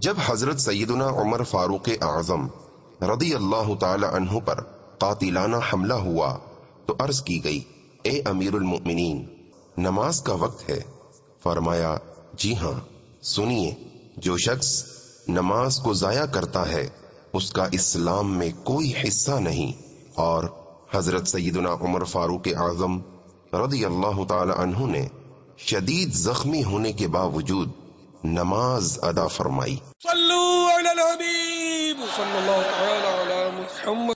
जब हजरत सैयदुना उमर फारूक आजम रदी अल्लाह ताला अन्हु पर कातिलाना हमला हुआ तो अर्ज की गई, ए अमीरुल मोमिनीन, नमाज का वक्त है। फरमाया, जी हाँ, सुनिए, जो शख्स नमाज को जाया करता है उसका इस्लाम में कोई हिस्सा नहीं। और हजरत सैयदुना उमर फारूक आजम रदी अल्लाह ताला अन्हु ने शदीद जख्मी होने के बावजूद नमाज अदा फरमाई।